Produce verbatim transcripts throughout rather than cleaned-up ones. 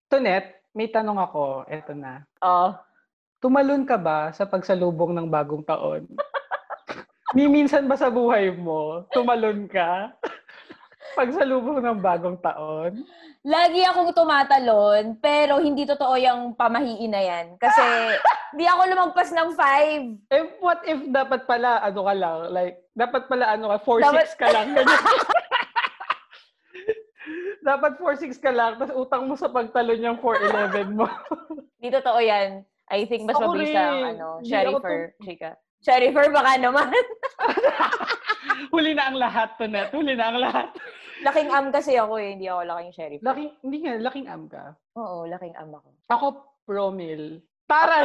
Tonet, may tanong ako. Eto na. Oh. Tumalon ka ba sa pagsalubong ng bagong taon? Ni minsan ba sa buhay mo, tumalon ka? Pagsalubong ng bagong taon? Lagi akong tumatalon, pero hindi totoo yung pamahiin na yan. Kasi, di ako lumagpas ng five. Eh, what if dapat pala, ano ka lang, like, dapat pala, ano ka, four six ka lang. Dapat four six ka lang, tapos utang mo sa pagtalon yung four eleven mo. Di totoo yan. I think mas Ako mabilis rin. ang, ano, Hindi Sherifer, ako to- chika. Sherifer, baka naman. Huli na ang lahat, Tonet. Huli na ang lahat. Laking am kasi ako eh. Hindi ako laking Sherifer. Laking, hindi nga, laking am ka. Oo, laking am ako. Ako, promil. Taray!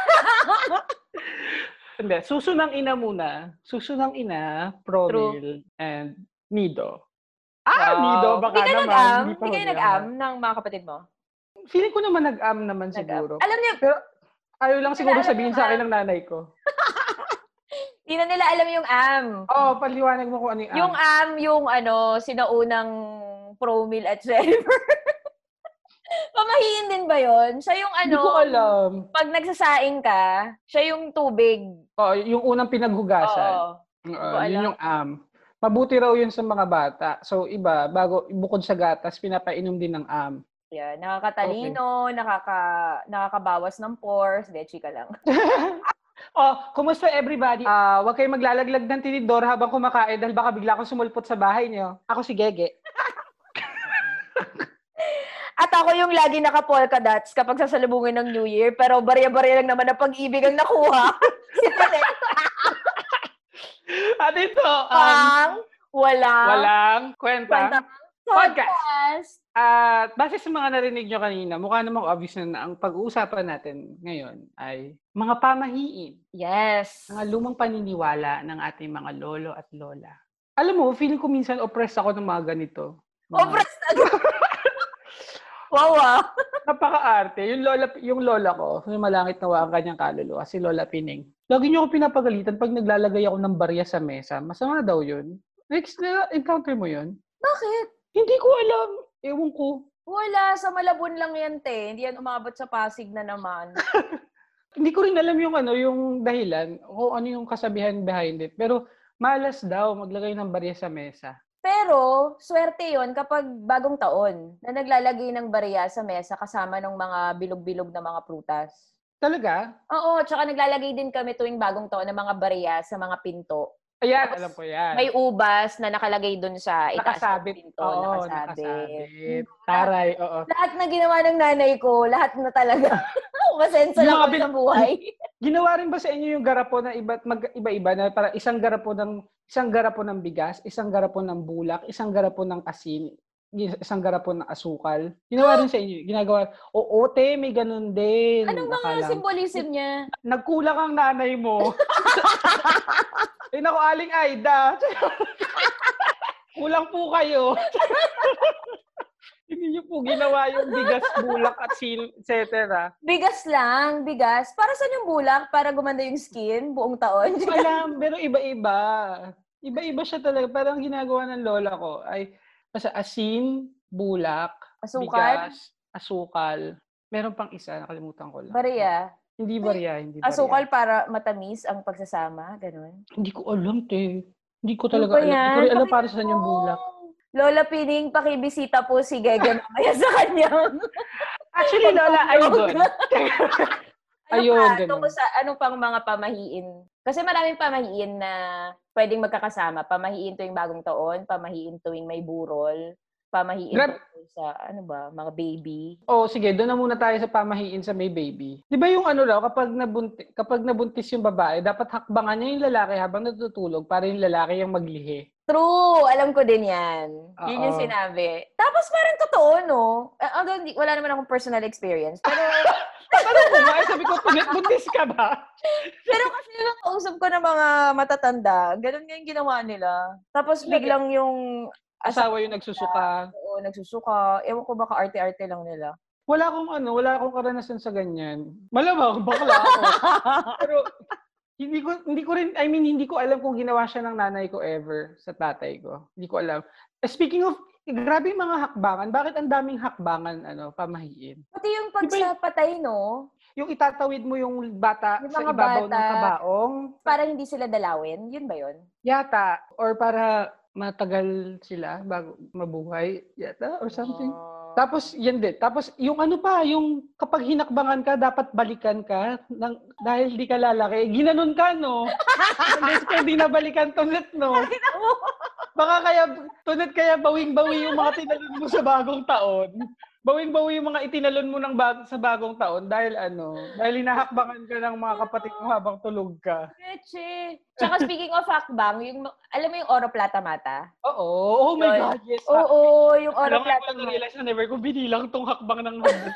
Hindi, suso ng ina muna. Suso ng ina, promil, and nido. Ah, Wow. nido, baka Hindi ka naman. nag-am? Hindi pa Hindi kayo huli nag-am ako. ng mga kapatid mo? Feeling ko naman nag-am naman Nag-am. siguro. Alam niyo, Pero ayaw lang siguro alam sabihin yung sa akin am. ng nanay ko. Hindi na nila alam yung am. Oo, oh, paliwanag mo kung ano yung am. Yung am, yung ano, sinaunang promil at Sherifer. Pamahiin din ba yun? Siya yung ano, Hindi ko alam. pag nagsasaing ka, siya yung tubig. Oo, yung unang pinaghugasan. Oo. Uh, yun yung am. Mabuti raw yun sa mga bata. So, iba, bago, bukod sa gatas, pinapainom din ng am. Yeah, nakakatalino, okay. nakaka, nakakabawas ng pores. De, chika lang. Oh, kumusta everybody? Ah, uh, wag kayong maglalaglag ng tinidor habang kumakain dahil baka bigla akong sumulpot sa bahay niyo. Ako si Gege. At ako yung lagi naka-polka dots kapag sasalubungin ng New Year, pero barya-barya lang naman na pag-ibig ang nakuha. At ito, um, Pang walang, walang kwenta. kwenta Podcast. podcast. At base sa mga narinig nyo kanina, mukha namang obvious na, na ang pag-uusapan natin ngayon ay mga pamahiin. Yes. Mga lumang paniniwala ng ating mga lolo at lola. Alam mo, feeling ko minsan oppressed ako ng mga ganito. Mga... Oppressed ako. Wow, ah. Napaka-arte. Yung lola, yung lola ko, yung malangit na ang kanyang kaluluwa, si Lola Pining. Lagi niyo ako pinapagalitan pag naglalagay ako ng barya sa mesa. Masama daw yun. Next, na-encounter mo yun? Bakit? Hindi ko alam. Ewan ko. Wala. Sa Malabon lang yan, te. Hindi yan umabot sa Pasig na naman. Hindi ko rin alam yung ano, yung dahilan o ano yung kasabihan behind it. Pero malas daw maglagay ng barya sa mesa. Pero, swerte yon kapag bagong taon na naglalagay ng barya sa mesa kasama ng mga bilog-bilog na mga prutas. Talaga? Oo, tsaka naglalagay din kami tuwing bagong taon ng mga barya sa mga pinto. Ayan, Tapos, alam ko yan. May ubas na nakalagay dun sa itaas nakasabit. ng pinto. Oo, nakasabit. nakasabit. Taray, oo. Lahat na ginawa ng nanay ko, lahat na talaga. Masensa lang ako bin- sa buhay. Ginawa rin ba sa inyo yung garapo na iba, mag, iba-iba na para isang garapo ng isang garapo ng bigas, isang garapo ng bulak, isang garapo ng asin, isang garapo ng asukal? Ginawa rin sa inyo. Ginagawa, oo, te, may ganun din. Anong mga symbolism niya? Nagkulang ang nanay mo. Eh, naku, Aling Aida. Kulang po kayo. Hindi niyo po ginawa yung bigas, bulak, at sil, et cetera. Bigas lang, bigas. Para saan yung bulak? Para gumanda yung skin buong taon? Alam, pero iba-iba. Iba-iba siya talaga. Parang ginagawa ng lola ko ay basta asin, bulak, asukal, bigas, asukal. Meron pang isa, nakalimutan ko lang. Barya. Hindi barya, hindi barya. Asukal para matamis ang pagsasama, ganun. Hindi ko alam, te. Hindi ko talaga ano alam. Hindi ko rin alam para saan yung bulak. Lola Pining, pakibisita po si Gege mamaya sa kanyang. Actually, Lola, ayun. Ayun, ano pa, sa, ano pang mga pamahiin? Kasi maraming pamahiin na pwedeng magkakasama. Pamahiin tuwing bagong taon, pamahiin tuwing may burol, pamahiin Grab- tuwing sa, ano ba, mga baby. Oh, sige, doon na muna tayo sa pamahiin sa may baby. 'Di ba yung ano raw, kapag nabuntis, kapag nabuntis yung babae, dapat hakbangan niya yung lalaki habang natutulog para yung lalaki yung maglihi. True! Alam ko din yan. Uh-oh. Yun yung sinabi. Tapos parang totoo, no? Although, wala naman akong personal experience. Pero, ano ko ba? Sabi ko, buntis ka ba? Pero kasi yung kausap ko ng mga matatanda, ganun nga yung ginawa nila. Tapos biglang yung asawa yung nagsusuka. Oo, nagsusuka. Ewan ko baka arte-arte lang nila. Wala akong ano, wala akong karanasan sa ganyan. Malamang, bakla ako. Pero, hindi ko hindi ko rin I mean hindi ko alam kung ginawa siya ng nanay ko ever sa tatay ko. Hindi ko alam. Speaking of Grabe yung mga hakbangan. Bakit ang daming hakbangan, ano, pamahiin? Pati yung Di ba yung, pagsapatay, no? yung itatawid mo yung bata Yung sa mga ibabaw ng bata, kabaong? para hindi sila dalawin. Yun ba yun? Yata. Or para matagal sila bago mabuhay. Yata. Or something. Oh. Tapos, yan din. Tapos, yung ano pa, yung kapag hinakbangan ka, dapat balikan ka ng, dahil di ka lalaki. Ginanon ka, no? Unless ka di nabalikan tulit, no? Baka kaya, tunod kaya bawing-bawi yung mga tinalon mo sa bagong taon. Bawing-bawi yung mga itinalon mo ng bag, sa bagong taon dahil ano, dahil hinahakbangan ka ng mga kapatid mo habang tulog ka. Reche. Tsaka speaking of hakbang, yung, alam mo yung Oro Plata Mata? Oo. Oh my Yun. God, yes. Oo, yung Oro Alam Plata ko Mata. na-realize na never ko binilang tong hakbang ng hagdan.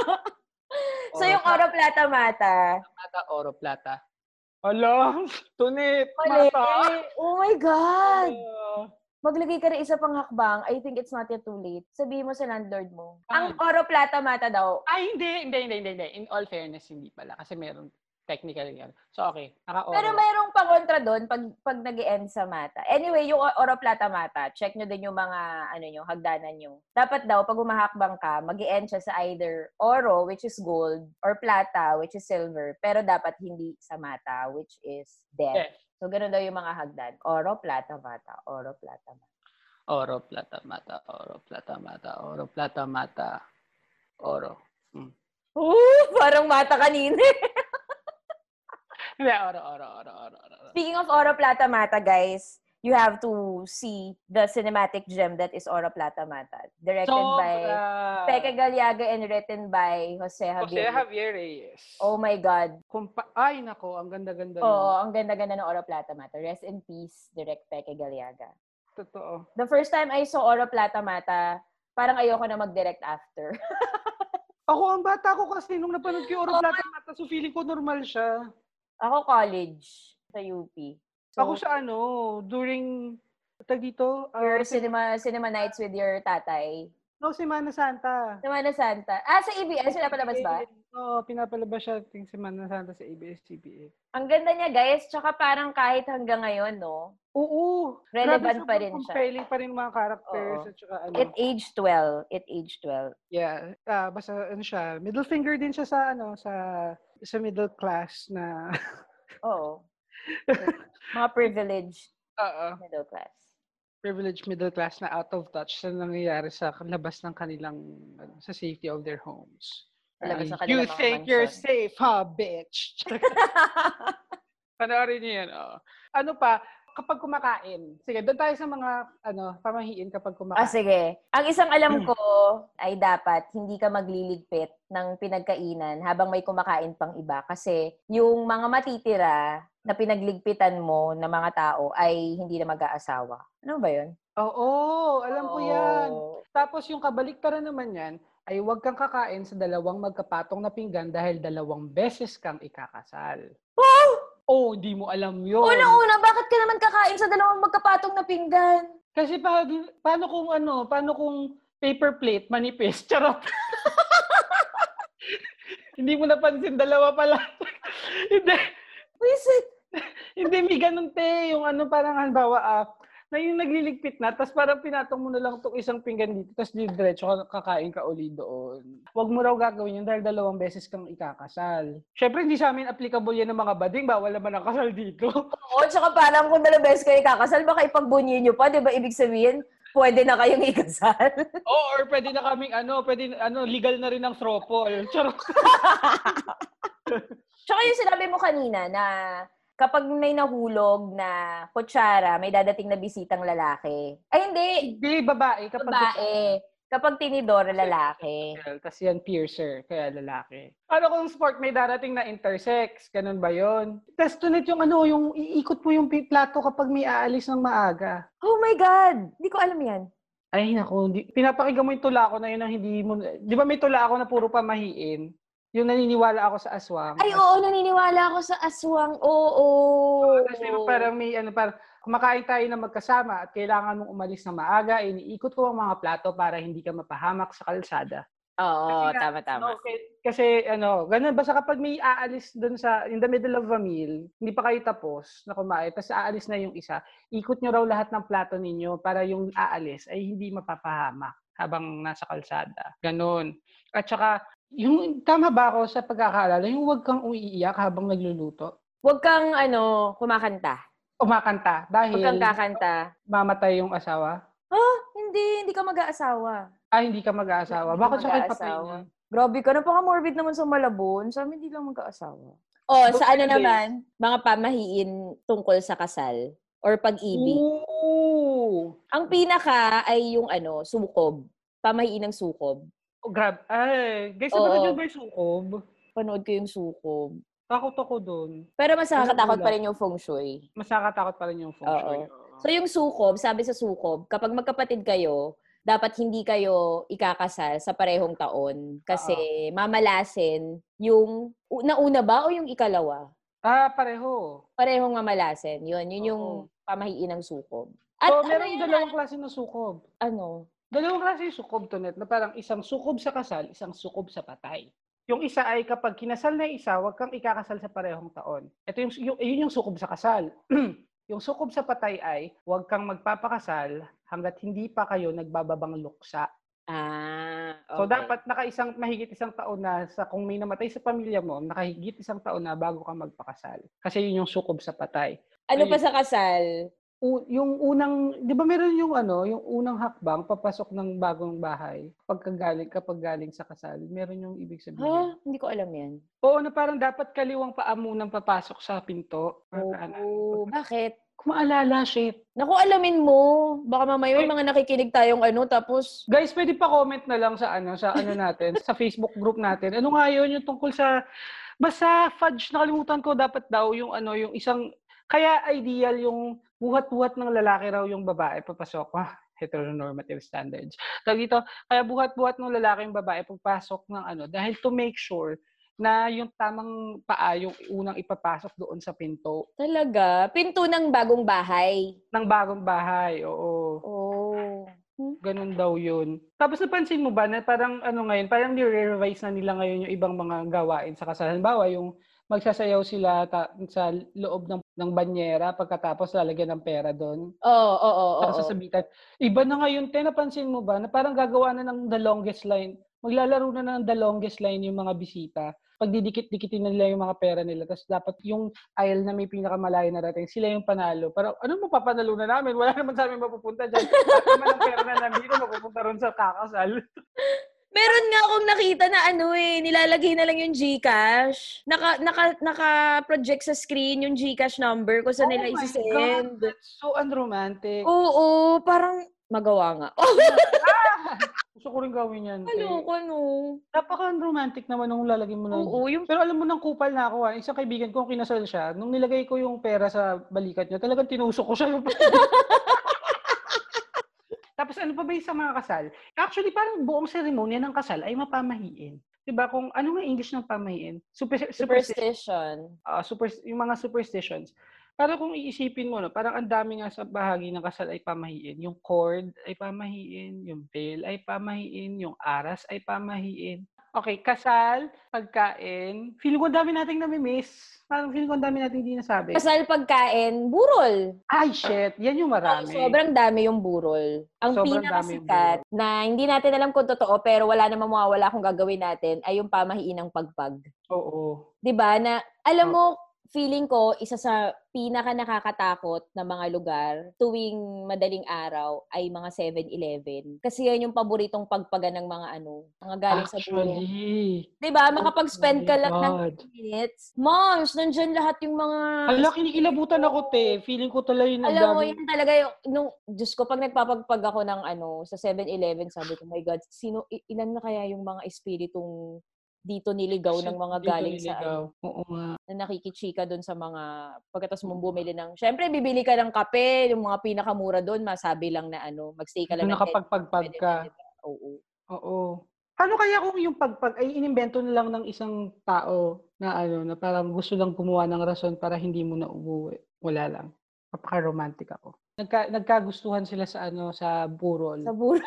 So yung Oro Plata Mata. Mata, Oro Plata. Hala, tunit, Mali. mata. Oh my God. Uh, Maglagay ka rin isa pang hakbang. I think it's not yet too late. Sabihin mo sa landlord mo. Ah. Ang Oro Plata Mata daw. Ay, hindi, hindi, hindi, hindi, hindi. In all fairness, hindi pala. Kasi meron technical yan. So, okay. Naka-oro. Pero mayroong pa-kontra doon pag, pag nag-end sa mata. Anyway, yung Oro Plata Mata, check nyo din yung mga, ano nyo, hagdanan nyo. Dapat daw, pag umahakbang ka, mag-end siya sa either Oro, which is gold, or Plata, which is silver. Pero dapat hindi sa mata, which is death. Death. So, ganun daw yung mga hagdan. Oro, Plata, Mata. Oro, Plata, Mata. Oro, Plata, Mata. Oro, Plata, Mata. Oro, Plata, Mata. Oro. Hmm. Ooh, parang mata kanina. Hindi, oro, oro, oro, oro, oro. Speaking of Oro Plata Mata, guys, you have to see the cinematic gem that is Oro Plata Mata. Directed Sobra. by Peke Galiaga and written by Jose Javier. Jose Javier Reyes. Oh my God. Kumpa- Ay, nako, ang ganda-ganda. Oo, nun. ang ganda-ganda ng Oro Plata Mata. Rest in peace, Direct Peke Galiaga. Totoo. The first time I saw Oro Plata Mata, parang ayoko na mag-direct after. Ako, ang bata ko kasi nung napanood ko yung Oro Plata Mata, so feeling ko normal siya. Ako college sa U P. So, Ako sa ano, during, tag dito, uh, your cinema cinema nights with your tatay. no, Semana Santa. Semana Santa. Ah, sa A B S, pinapalabas ba? Oo, oh, pinapalabas siya ting Semana Santa sa A B S C B A. Ang ganda niya, guys. Tsaka parang kahit hanggang ngayon, no? Oo. Relevant grabe, pa rin siya. Compelling pa rin mga characters. Oo. At saka ano. It aged well. It aged well. Yeah. Uh, basta ano siya, middle finger din siya sa ano, sa sa middle class na Oo. Mga privileged Oo. middle class. Privileged middle class na out of touch sa nangyayari sa labas ng kanilang ano, sa safety of their homes. Labas Uh, ng you kanilang mga think you're mansion. safe, ha, bitch? Panoorin niyo yan, oh. Ano pa, kapag kumakain, sige, doon tayo sa mga ano pamahiin kapag kumakain. Ah, sige. Ang isang alam ko ay dapat hindi ka magliligpit ng pinagkainan habang may kumakain pang iba. Kasi yung mga matitira na pinagligpitan mo ng mga tao ay hindi na mag-aasawa. Ano ba yun? Oo, alam ko yan. Oo. Tapos yung kabaliktaran naman yan, ay huwag kang kakain sa dalawang magkapatong na pinggan dahil dalawang beses kang ikakasal. Oh! Oh, hindi mo alam yun. Una-una, bakit ka naman kakain sa dalawang magkapatong na pinggan? Kasi pa, paano kung ano, paano kung paper plate, manipis, charot. Hindi mo napansin, dalawa pala. Hindi. Wisit. Hindi, may ganun te. Yung ano, parang halimbawa, ah, na yung nagliligpit na, tapos parang pinatong mo na lang itong isang pinggan dito, tapos di diretso kakain ka uli doon. Huwag mo raw gagawin yun dahil dalawang beses kang ikakasal. Siyempre, hindi sa amin applicable yan ng mga bading, bawal naman ang kasal dito. Oo, tsaka parang kung dalawang beses kayo kakasal, baka ipagbunyi nyo pa, di ba? Ibig sabihin, pwede na kayong ikasal. Oo, oh, or pwede na kaming, ano, pwede, ano, legal na rin ang throuple. Charot. Tsaka yung sinabi mo kanina na kapag may nahulog na kutsara, may dadating na bisitang lalaki. Ay, hindi. Hindi, babae. Kapag Babae. Kapag tinidor, lalaki. Tapos yan, piercer. Kaya lalaki. Ano kung sport may darating na intersex? Ganun ba yun? Tapos tunit yung ano, yung iikot mo yung plato kapag may aalis ng maaga. Oh my God! Hindi ko alam yan. Ay, naku. Di, pinapakinggan mo yung tula ko na yun ang hindi mo... Di ba may tula ako na puro pamahiin? Yung naniniwala ako sa aswang. Ay, oo, naniniwala ako sa aswang. Oo. Oo, tapos di ba parang may ano, parang kumakain tayo na magkasama at kailangan mong umalis na maaga, iniikot ko ang mga plato para hindi ka mapahamak sa kalsada. Oo, Kasi nga, tama, tama. no, kasi, kasi ano, ganun, basta kapag may aalis dun sa, in the middle of a meal, hindi pa kayo tapos na kumain, tapos aalis na yung isa, ikot nyo raw lahat ng plato ninyo para yung aalis ay hindi mapapahamak habang nasa kalsada. Ganun. At saka, yung, tama ba ako sa pagkakaalala, yung huwag kang uiiyak habang nagluluto? Huwag kang, ano, kumakanta. Kumakanta Huwag kang dahil kakanta. mamatay yung asawa? Ah, hindi, hindi ka mag-aasawa. Ah, hindi ka Hindi, mag-aasawa. hindi ka Bakit sa akin patay mag-aasawa. na? Grabe ka, napaka-morbid naman sa Malabon. Sa amin, hindi lang mag-aasawa. Oh, sa ano Birthdays. naman, mga pamahiin tungkol sa kasal or pag-ibig. Ooh! Ang pinaka ay yung ano, sukob. Pamahiin ng sukob. Oh, grab. Ay, guys, napanood niyo Oo, ba yung Sukob? panood ko yung sukob. Takot ako dun. Pero mas Walang nakakatakot pa ulap. rin yung feng shui. Mas nakakatakot pa rin yung feng shui. Oo. Oo. So yung sukob, sabi sa sukob, kapag magkapatid kayo, dapat hindi kayo ikakasal sa parehong taon kasi Oo. mamalasin yung u- nauna ba o yung ikalawa? Ah, pareho. Parehong mamalasin. Yun, yun yung Oo. pamahiin ng sukob. So, At ano merong yan dalawang ah? klase ng sukob. Ano? Dalawang klase yung sukob to net na parang isang sukob sa kasal, isang sukob sa patay. Yung isa ay kapag kinasal na isa, wag kang ikakasal sa parehong taon. Ito yung, yung yun yung sukob sa kasal. Yung sukob sa patay ay wag kang magpapakasal hangga't hindi pa kayo nagbababang luksa. Ah, So okay. dapat naka-isang mahigit isang taon na sa kung may namatay sa pamilya mo, nakahigit isang taon na bago ka magpakasal. Kasi yun yung sukob sa patay. Ano pa Ay, sa kasal? u- yung unang, 'di ba meron yung ano, yung unang hakbang papasok ng bagong bahay pagkagaling kapag galing sa kasal, meron yung ibig sabihin. Ha? Hindi ko alam yan. Oo, na parang dapat kaliwang paa munang papasok sa pinto. Or kanan. Oo. Bakit? Kung maalala, shit. Naku, alamin mo. Baka mamaya may Uy, mga nakikinig tayong ano, tapos guys, pwede pa comment na lang sa ano, sa ano natin, sa Facebook group natin. Ano nga yun, yung tungkol sa, basta fudge, nakalimutan ko dapat daw yung ano, yung isang, kaya ideal yung buhat-buhat ng lalaki raw yung babae papasok. Ah, heteronormative standards. Tawag dito, kaya buhat-buhat ng lalaki yung babae pagpasok ng ano, dahil to make sure na yung tamang paa yung unang ipapasok doon sa pinto talaga, pinto ng bagong bahay. ng bagong bahay. Oo. Oh. Hmm? Ganun daw yun. Tapos napansin mo ba na parang ano ngayon, parang nire-revise na nila ngayon yung ibang mga gawain sa kasal. Halimbawa, yung magsasayaw sila ta- sa loob ng, ng banyera pagkatapos lalagyan ng pera doon. Oo, oo, Saka oo. sasabitan. Iba na ngayon, te, napansin mo ba na parang gagawa na ng the longest line. Maglalaro na ng the longest line yung mga bisita. Pag didikit-dikitin na nila yung mga pera nila. Tapos dapat yung aisle na may pinakamalayo na dating, sila yung panalo. Pero ano mapapanalo na namin? Wala naman sa amin mapupunta dyan. Lahat naman ng pera na nandito mapupunta ron sa kakasal. Meron nga akong nakita na ano eh, nilalagay na lang yung GCash. Naka, naka, naka-project sa screen yung GCash number kung saan Oh nila my God, isi-send. that's so unromantic. Oo, parang magawa nga. Ah! Gusto ko rin gawin yan, te. Ano, ano? Napaka-romantic naman nung lalagay mo na yung Oo, yung pero alam mo ng kupal na ako, ah, isang kaibigan ko kinasal siya, nung nilagay ko yung pera sa balikat niya, talagang tinusok ko siya. Tapos ano pa ba yung sa mga kasal? Actually, parang buong seremonya ng kasal ay mapamahiin. 'Di ba? Kung ano nga English ng pamahiin? Super, superstition. superstition. Uh, super, yung mga superstitions. Para kung iisipin mo, no, parang ang dami nga sa bahagi ng kasal ay pamahiin. Yung cord ay pamahiin, yung veil ay pamahiin, yung aras ay pamahiin. Okay, kasal, pagkain. Feeling ko ang dami nating nami-miss. Parang feeling ko ang dami nating hindi nasabi. Kasal, pagkain, burol. Ay, shit. Yan yung Oh, marami. sobrang dami yung burol. Ang Sobrang dami yung pinakasikat burol. na hindi natin alam kung totoo pero wala namang mawawala kung gagawin natin ay yung pamahiin ng pagpag. Oo. 'Di ba? Na alam mo, Oo. feeling ko isa sa pinaka nakakatakot na mga lugar tuwing madaling araw ay mga seven eleven. Kasi yan yung paboritong pagpagan ng mga ano, mga galing sa burol. Actually. 'Di ba? Oh Makapag-spend my ka lang ng God. minutes. Moms, nandiyan lahat yung mga Hala, kinikilabutan ako, te. Feeling ko talaga yung alam mo, nagdami. yan talaga yung, nung, Diyos ko, pag nagpapagpag ako ng ano, sa seven eleven, sabi ko, my God, sino, i- ilan na kaya yung mga espiritong dito niligaw ng mga Dito galing sa niligaw. ano, Oo nga. na nakikichika doon sa mga, pagkatapos mong bumili ng, syempre, bibili ka ng kape, yung mga pinakamura doon, masabi lang na ano, magstay ka lang Doon ng ten nakapagpagpag pwede, ka. pwede ka. Oo. Oo. Paano kaya kung yung pagpag ay inimbento na lang ng isang tao na ano, na parang gusto lang gumawa ng rason para hindi mo na umuwi? Wala lang. Napaka-romantic ako. Nagka, nagkagustuhan sila sa ano, sa burol. Sa burol.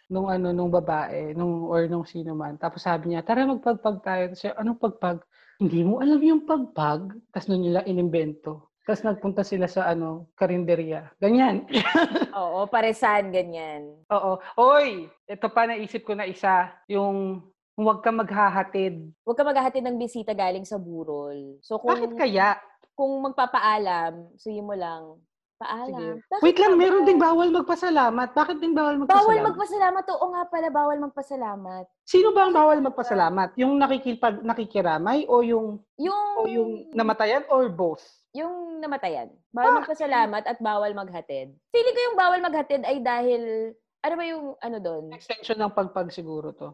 nung ano, nung babae, nung or nung sino man. Tapos sabi niya, tara magpagpag tayo. Tapos siya, anong pagpag? Hindi mo alam yung pagpag? Tapos nun nila inimbento. Tapos nagpunta sila sa ano, karinderya. Ganyan. Oo, paresan, ganyan. Oo. Oy, ito pa naisip ko na isa. Yung huwag ka maghahatid. Huwag ka maghahatid ng bisita galing sa burol. So kung Bakit kaya? kung magpapaalam, sige mo lang, Sige. paalam. Bakit Wait lang, ba? meron ding bawal magpasalamat. Bakit din bawal magpasalamat? Bawal magpasalamat. Oo nga pala, bawal magpasalamat. Sino ba ang bawal magpasalamat? Yung nakikipag nakikiramay o yung Yung o yung namatayan or both? yung namatayan. Bawal Ah! magpasalamat at bawal maghatid. Feeling ko yung bawal maghatid ay dahil, ano ba yung ano doon? Extension ng pagpag siguro to.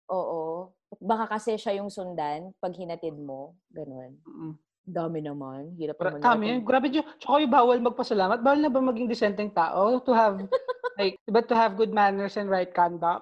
Oo. Baka kasi siya yung sundan pag hinatid mo. Ganun. Mm. Dami naman. Hirap Gra- naman. Tama yun. Grabe yun. Tsaka yung bawal magpasalamat. Bawal na ba maging decenteng tao to have, like, but to have good manners and right conduct?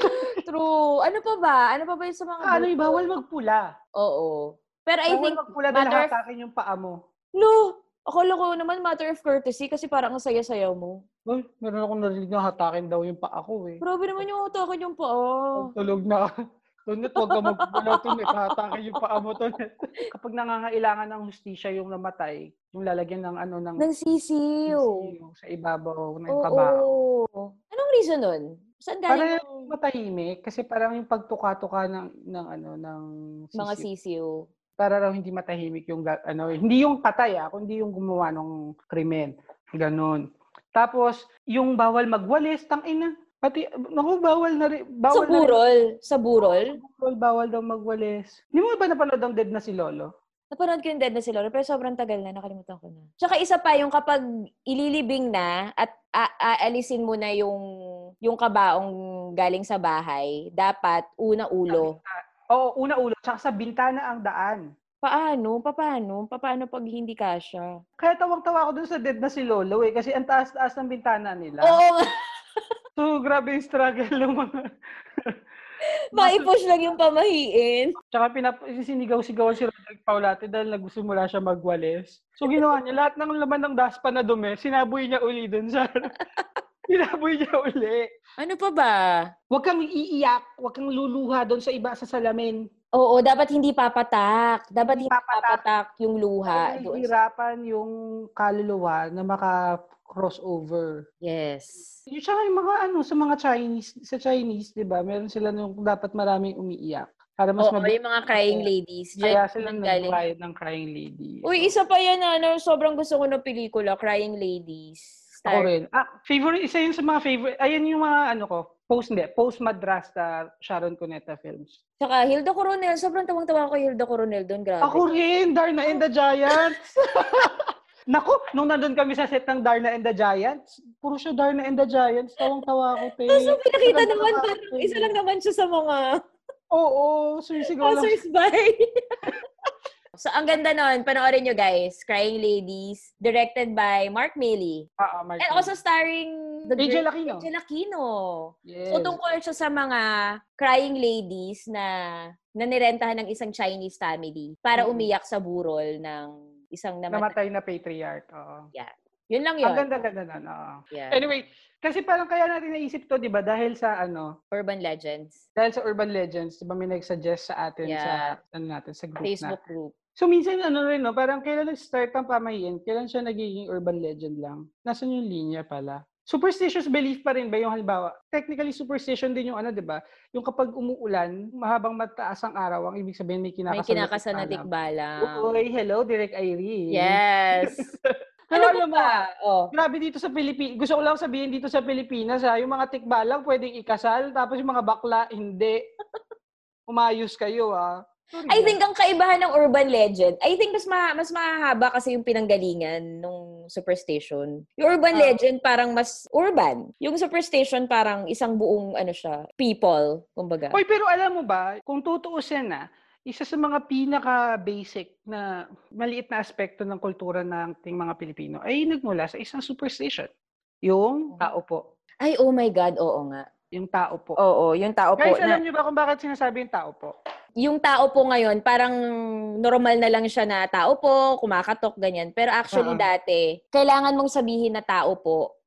True. Ano pa ba? Ano pa ba yung sa mga Ah, ano yung bawal magpula? Oo. Pero I Bawal think, magpula dahil matter of... hatakin yung paa mo. No! Akala ko naman matter of courtesy kasi parang ang saya-saya mo. Uy, meron akong narinig na hatakin daw yung paa ko eh. Grabe naman yung utakan yung paa. Tulog na. Tunit, huwag ka magpula, Tunit. Hatakin yung paa mo, Tunit. Kapag nangangailangan ng hustisya yung namatay, yung lalagyan ng ano, ng Ng sisiyo. sisiyo sa ibabaw ng Oo. kabao. Anong reason nun? Saan galing Para yung matahimik, kasi parang yung pagtuka-tuka ng, ng ano, ng mga sisiyo. sisiyo? Para raw hindi matahimik yung, ga- ano, hindi yung patay ah, kundi yung gumawa ng krimen. Ganon. Tapos, yung bawal magwalis, tangina. Pati, naku, bawal na rin. Bawal Sa burol? Sa burol? Na rin, bawal, bawal daw magwalis. Hindi mo ba napanood ang Dead na si Lolo? Napanood ko yung Dead na si Lolo, pero sobrang tagal na, nakalimutan ko na. Tsaka isa pa, yung kapag ililibing na at a- aalisin mo na yung yung kabaong galing sa bahay, dapat una ulo. Oo, una ulo. Tsaka sa bintana ang daan. Paano? Paano? Paano pag hindi kasya? Kaya tawang-tawa ako dun sa Dead na si Lolo eh. Kasi ang taas-taas ng bintana nila. Oo nga. So, grabe yung struggle ng mga... Maipush lang yung pamahiin. Tsaka pinap- sinigaw-sigaw si Roderick Paulate dahil nagsimula siya magwalis. So, ginawa niya, lahat ng laman ng daspa na dumi, sinaboy niya uli dun sa... sinaboy niya uli. Ano pa ba? Huwag kang iiyak, huwag kang luluha doon sa iba sa salamin. Oo, dapat hindi papatak. Dapat Hindi hindi papatak. papatak yung luha. Ay, Doon sa... hirapan yung kaluluwa na maka-crossover. Yes. Yung tsaka yung mga ano, sa mga Chinese, sa Chinese, di ba, meron sila nung dapat maraming umiiyak. Para mas Oo, mabi- yung mga crying ladies. Kaya Diyan sila nanggaling. nag-riot ng crying lady. Uy, isa pa yan, ano, sobrang gusto ko ng pelikula, Crying Ladies. Ako Star. rin. Ah, favorite, isa yun sa mga favorite. Ayan yung mga ano ko, post hindi, post Madrasta Sharon Cuneta films. Tsaka Hilda Coronel, sobrang tawang-tawa ko Hilda Coronel doon, grabe. Ako rin, Darna and the Giants. Naku, nung nandun kami sa set ng Darna and the Giants, puro siya Darna and the Giants. Tawang-tawa ko, te. Tapos yung pinakita Talaga naman, nakaka- parang isa lang naman siya sa mga Oo, sumisigaw lang. passers-by. So, ang ganda nun, panoorin nyo guys, Crying Ladies, directed by Mark Milley. Ah, ah, Mark. And also starring the A J great Aquino. A J Aquino. Yes. So, tungkol siya sa mga crying ladies na nanirentahan ng isang Chinese family para Mm-mm. umiyak sa burol ng isang namatay. Namatay na patriarch. Oo. Yun lang yun. Ang ganda-ganda na. Oo. Yeah. Anyway, kasi parang kaya natin naisip to, di ba? Dahil sa ano, Urban Legends. dahil sa Urban Legends, di ba may nag-suggest sa atin Yeah. sa, ano natin, sa group Facebook na. group. So, minsan ano rin, no? Parang kailan nag-start ang pamahiin, kailan siya nagiging urban legend lang? Nasaan yung linya pala? Superstitious belief pa rin ba yung halimbawa? Technically, superstition din yung ano, di ba? Yung kapag umuulan, mahabang mataas ang araw, ang ibig sabihin may May kinakasal kinakasan na tikbalang. tikbalang. Uy, hello, Direk Irene. Yes. Pero Ano alam mo, ba? Oh. grabe dito sa Pilipinas, gusto ko lang sabihin dito sa Pilipinas, ha, yung mga tikbalang pwedeng ikasal, tapos yung mga bakla, hindi. Umayos kayo, ha. Sorry, I ah. think ang kaibahan ng urban legend, I think mas ma- mas mahaba kasi yung pinanggalingan nung superstition. Yung urban Ah. legend parang mas urban. Yung superstition parang isang buong ano siya, people, kumbaga. Hoy, pero alam mo ba, kung tutuusin na, isa sa mga pinaka-basic na maliit na aspekto ng kultura ng ating mga Pilipino ay nagmula sa isang superstition. Yung tao po. Ay, oh my God, oo nga. Yung tao po. Oo, yung tao po. Guys, Na, alam niyo ba kung bakit sinasabi yung tao po? yung tao po ngayon, parang normal na lang siya na tao po, kumakatok, ganyan. Pero actually Oo. dati, kailangan mong sabihin na tao po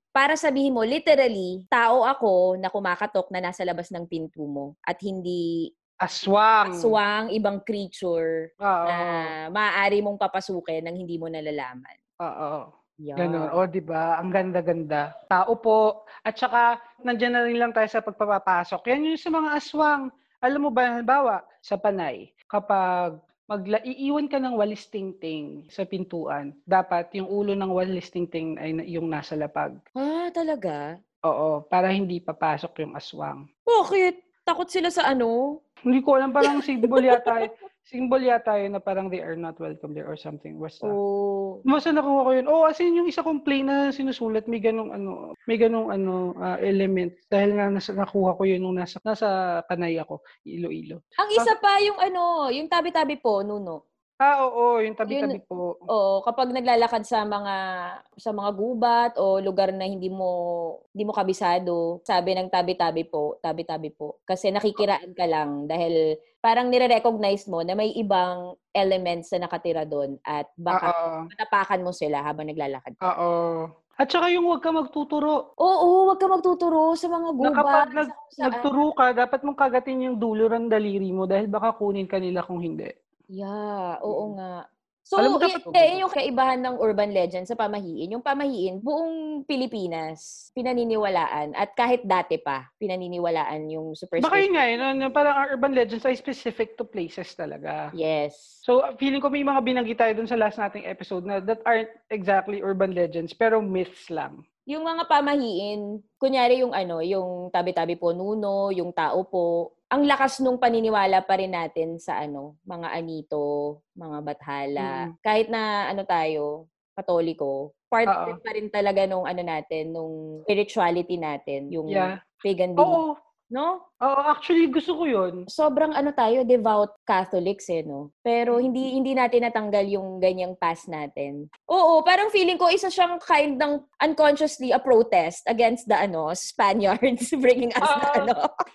para sabihin mo, literally, tao ako na kumakatok na nasa labas ng pinto mo at hindi Aswang. aswang, ibang creature Oo. na maaari mong papasukin nang hindi mo nalalaman. Oo. Yeah. Ganun. O, di ba? Ang ganda-ganda. Tao po. At saka, nandiyan na rin lang tayo sa pagpapapasok. Yan yung sa mga aswang. Alam mo ba, halimbawa, sa Panay, kapag magla iiwan ka ng walis tingting sa pintuan, dapat yung ulo ng walis tingting ay yung nasa lapag. Ah, talaga? Oo, para hindi papasok yung aswang. Bakit? Takot sila sa ano? Hindi ko alam, parang symbol yata, symbol yata yun na parang they are not welcome there or something. Basta. Oh. Basta nakuha ko yun. Oh, as in yung isa kong play na sinusulat, may ganong ano, may ganong ano, uh, element. Dahil nga nasa, nakuha ko yun nung nasa, nasa Panay ako, Iloilo. Ang isa pa yung ano, yung tabi-tabi po, Nuno. Ah, oo, yung tabi-tabi po. Oo, kapag naglalakad sa mga sa mga gubat o lugar na hindi mo hindi mo kabisado, sabi ng tabi-tabi po, tabi-tabi po. Kasi nakikiraan ka lang dahil parang nire-recognize mo na may ibang elements na nakatira doon at baka matapakan mo sila habang naglalakad ka. Oo. At saka yung huwag ka magtuturo. Oo, huwag ka magtuturo sa mga gubat. Na kapag nag, nagturo ka, dapat mong kagatin yung dulo ng daliri mo dahil baka kunin ka nila kung hindi. Yeah, oo nga. So, Alam mo, y- y- yung kaibahan ng urban legend sa pamahiin, yung pamahiin, buong Pilipinas, pinaniniwalaan, at kahit dati pa, pinaniniwalaan yung superstition. Baka yun nga, yun, parang ang urban legends ay specific to places talaga. Yes. So, feeling ko may mga binanggit tayo dun sa last nating episode na that aren't exactly urban legends, pero myths lang. Yung mga pamahiin, kunyari yung ano, yung tabi-tabi po nuno, yung tao po, ang lakas nung paniniwala pa rin natin sa ano, mga anito, mga bathala. Mm. Kahit na ano tayo, Katoliko, part Uh-oh. pa rin talaga nung ano natin, nung spirituality natin, yung yeah. pagan belief. Oo. No? Oo, actually gusto ko 'yun. Sobrang ano tayo, devout Catholics eh, no? Pero hindi hindi natin natanggal yung ganyang past natin. Oo, parang feeling ko isa siyang kind ng unconsciously a protest against the ano, Spaniards bringing us uh, na ano.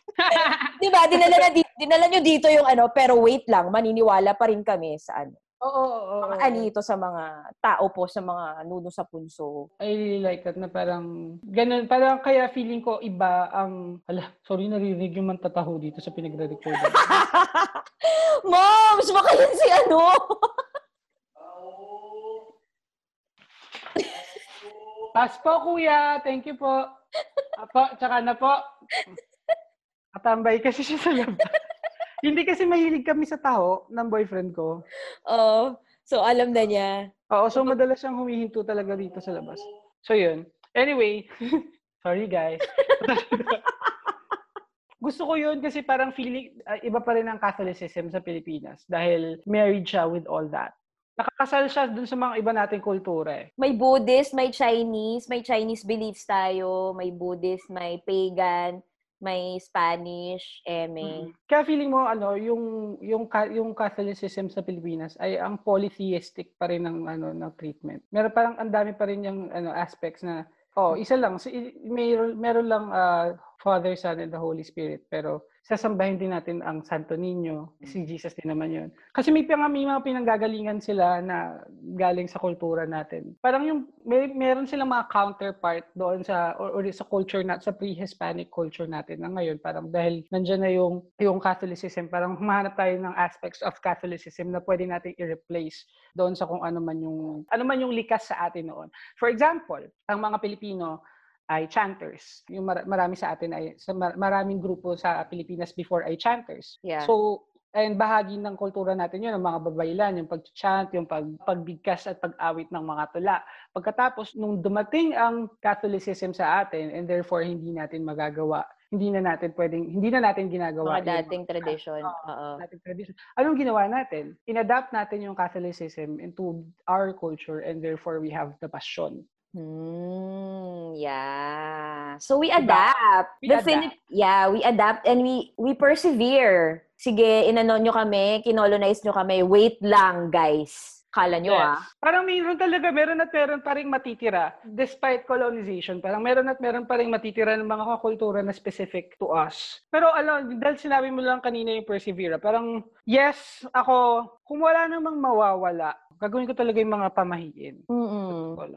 'Di ba? Dinala na di, dinala niyo dito yung ano, pero wait lang, maniniwala pa rin kami sa ano. Oo, oo, mga anito sa mga tao po, sa mga nuno sa punso. I really like that na parang ganun, parang kaya feeling ko iba ang, ala, sorry, naririnig yung mantataho dito sa pinagre-record. Moms, baka yun si ano? Pass po, kuya. Thank you po. Apo, tsaka na po. Katambay kasi siya sa labas. Hindi kasi mahilig kami sa taho ng boyfriend ko. Oo. So, alam na niya. Oo, so madalas siyang humihinto talaga dito sa labas. So, yun. Anyway, sorry guys. Gusto ko yun kasi parang feeling, uh, iba pa rin ang Catholicism sa Pilipinas dahil married siya with all that. Nakakasal siya dun sa mga iba nating kultura eh. May Buddhist, may Chinese, may Chinese beliefs tayo, may Buddhist, may pagan, may Spanish, eh, may... Mm-hmm. Kaya feeling mo, ano, yung, yung, yung Catholicism sa Pilipinas ay ang polytheistic pa rin ng, ano, ng treatment. Meron parang ang dami pa rin yung ano, aspects na, oh, isa lang, may, meron lang uh, Father, Son, and the Holy Spirit, pero sasambahin din natin ang Santo Niño, si Jesus din naman yun. Kasi may, may mga pinanggagalingan sila na galing sa kultura natin. Parang yung, may, meron silang mga counterpart doon sa, or, or sa culture natin, sa pre-Hispanic culture natin na ngayon, parang dahil nandyan na yung, yung Catholicism, parang humahanap tayo ng aspects of Catholicism na pwede natin i-replace doon sa kung ano man yung, ano man yung likas sa atin noon. For example, ang mga Pilipino, ay chanters. Yung mar- marami sa atin ay sa mar- maraming grupo sa Pilipinas before ay chanters. Yeah. So, and bahagi ng kultura natin yun, ang mga babaylan, yung pag-chant, yung pag- pagbigkas at pag-awit ng mga tula. Pagkatapos, nung dumating ang Catholicism sa atin, and therefore hindi natin magagawa, hindi na natin pwedeng, hindi na natin ginagawa. Mga dating yung, tradition. Uh, Oo. Dating tradition. Anong ginawa natin? Inadapt natin yung Catholicism into our culture, and therefore we have the passion. Hmm, yeah. So we adapt. We Definitely, adapt. Yeah, we adapt and we we persevere. Sige, inano nyo kami, kinolonize nyo kami. Wait lang, guys. Kala nyo, yes. ah. Parang mayroon talaga, meron at meron pa rin matitira. Despite colonization, parang meron at meron pa rin matitira ng mga kakultura na specific to us. Pero alam, dahil sinabi mo lang kanina yung persevere, parang, yes, ako, kung wala namang mawawala, gagawin ko talaga yung mga pamahiin. Mm-mm.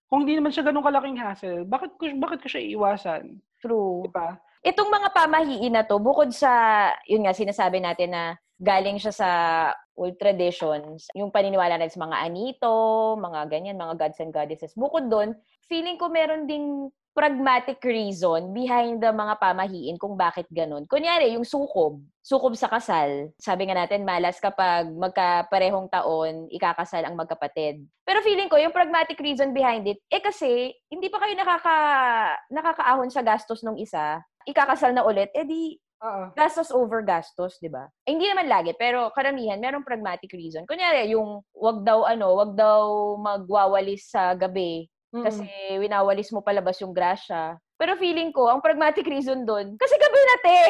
Kung hindi naman siya ganun kalaking hassle, bakit ko, bakit ko siya iiwasan? True. Diba? Itong mga pamahiin na to, bukod sa, yun nga, sinasabi natin na galing siya sa old traditions, yung paniniwala natin sa mga anito, mga ganyan, mga gods and goddesses. Bukod doon, feeling ko meron ding pragmatic reason behind the mga pamahiin kung bakit ganun. Kunyari, yung sukob. Sukob sa kasal. Sabi nga natin, malas kapag magkaparehong taon, ikakasal ang magkapatid. Pero feeling ko, yung pragmatic reason behind it, eh kasi, hindi pa kayo nakaka, nakakaahon sa gastos ng isa, ikakasal na ulit, eh di, Uh-uh. gastos over gastos, di ba? Eh, hindi naman lagi, pero karamihan, merong pragmatic reason. Kunyari, yung wag daw, ano, wag daw magwawalis sa gabi, kasi mm-hmm. winawalis mo palabas yung grasya. Pero feeling ko, ang pragmatic reason doon, kasi gabi na, te!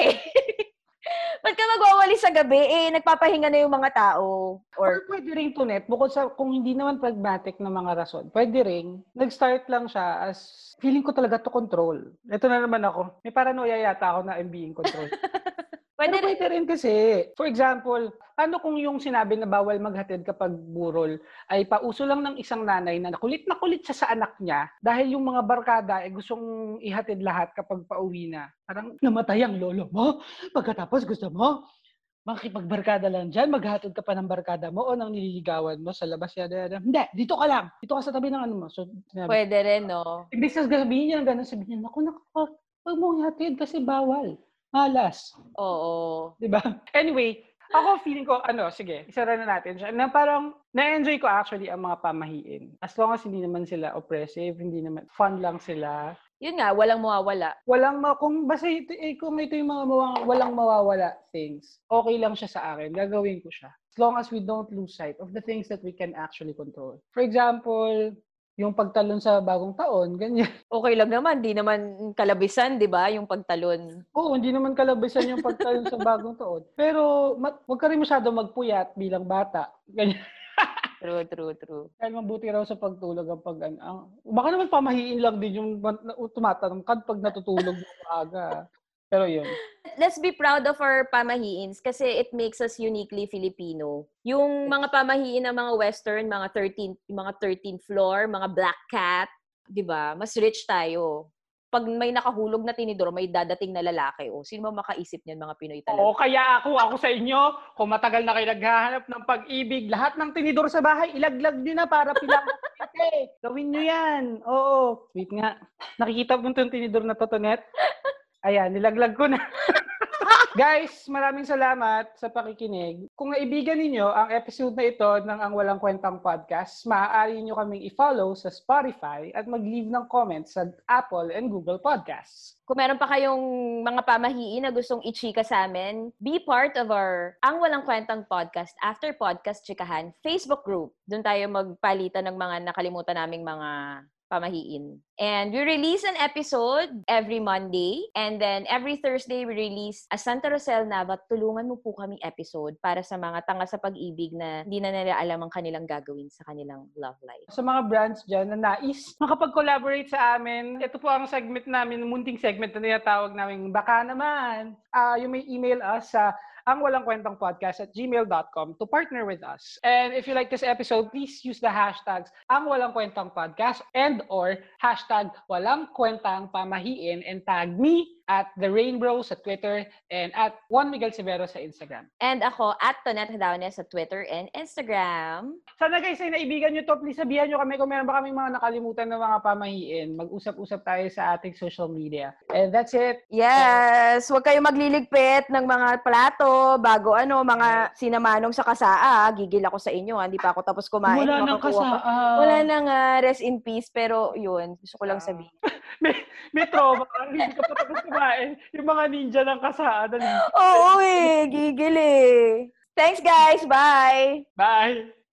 Ba't ka magwawalis sa gabi? Eh, nagpapahinga na yung mga tao. Or, or pwede rin to, Net, bukod sa, kung hindi naman pragmatic na mga rason, pwede rin, nag-start lang siya as, feeling ko talaga to control. Ito na naman ako. May paranoia yata ako na I'm being controlled. Pwede, Pero pwede rin kasi. For example, ano kung yung sinabi na bawal maghatid kapag burol ay pauso lang ng isang nanay na kulit na kulit siya sa anak niya dahil yung mga barkada ay gustong ihatid lahat kapag pauwi na. Parang namatay ang lolo mo. Pagkatapos gusto mo makikipagbarkada lang dyan, maghatid ka pa ng barkada mo o ng nililigawan mo sa labas. Yada, yada. Hindi, dito ka lang. Dito ka sa tabi ng ano mo. So, sinabi, pwede rin, no? Ibig sabihin niya, gano'n sabihin niya, naku, naku, huwag mong ihatid kasi bawal. Malas. Oo. Diba? Anyway, ako feeling ko, ano, sige, isara na natin siya. Na parang, na-enjoy ko actually ang mga pamahiin. As long as hindi naman sila oppressive, hindi naman, fun lang sila. Yun nga, walang mawawala. Walang, ma- kung basta ito, eh, kung ito yung mga mawang, walang mawawala things, okay lang siya sa akin, gagawin ko siya. As long as we don't lose sight of the things that we can actually control. For example, yung pagtalon sa bagong taon, ganyan. Okay lang naman, di naman kalabisan, di ba, yung pagtalon. Oo, hindi naman kalabisan yung pagtalon sa bagong taon. Pero, mat- wag ka rin masyado magpuyat bilang bata. Ganyan. True, true, true. Dahil mabuti raw sa pagtulog ang pag ang, baka naman pamahiin lang din yung tumatanongkad pag natutulog ng maaga. Pero yun. Let's be proud of our pamahiins kasi it makes us uniquely Filipino. Yung mga pamahiin ng mga Western, mga thirteenth, mga thirteenth floor, mga black cat, 'di ba? Mas rich tayo. Pag may nakahulog na tinidor, may dadating na lalaki. O, sino ba makaisip niyan, mga Pinoy talaga? Oo, kaya ako, ako sa inyo, kung matagal na kayo naghahanap ng pag-ibig, lahat ng tinidor sa bahay, ilaglag nyo na para pilang eh. Gawin nyo yan. Oo. Wait nga. Nakikita mo itong tinidor na to, Net? Ayan, nilaglag ko na. Guys, maraming salamat sa pakikinig. Kung naibigan ninyo ang episode na ito ng Ang Walang Kwentang Podcast, maaari nyo kaming i-follow sa Spotify at mag-leave ng comments sa Apple and Google Podcasts. Kung meron pa kayong mga pamahiin na gustong i-chika sa amin, be part of our Ang Walang Kwentang Podcast After Podcast Chikahan Facebook group. Doon tayo magpalitan ng mga nakalimutan naming mga pamahiin. And we release an episode every Monday. And then every Thursday, we release a Santa Rosel Nava, tulungan mo po kaming episode para sa mga tanga sa pag-ibig na hindi na nila alam ang kanilang gagawin sa kanilang love life. Sa mga brands dyan na nais makapag-collaborate sa amin, ito po ang segment namin, munting segment na tinatawag namin, baka naman, uh, you may email us sa ang walang kwentang podcast at gmail dot com to partner with us. And if you like this episode, please use the hashtags ang walang kwentang podcast and or hashtag walang kwentang pamahiin and tag me at The Rain Bros sa Twitter and at Juan Miguel Severo sa Instagram. And ako at Tonette Hadaones sa Twitter and Instagram. Sana guys ay naibigan nyo to. Please sabihan nyo kami kung meron ba kaming mga nakalimutan ng mga pamahiin. Mag-usap-usap tayo sa ating social media. And that's it. Yes! Huwag kayong magliligpit ng mga plato bago ano, mga sinamanong sa kasaa. Gigil ako sa inyo. Hindi pa ako tapos kumain. Wala nang kasaa. Wala nang uh, rest in peace. Pero yun, gusto ko lang sabihin. may, may trauma. Hindi ka pa tapos kumain. Yung mga ninja ng kasaa. Oo eh. Gigil eh. Thanks guys. Bye! Bye!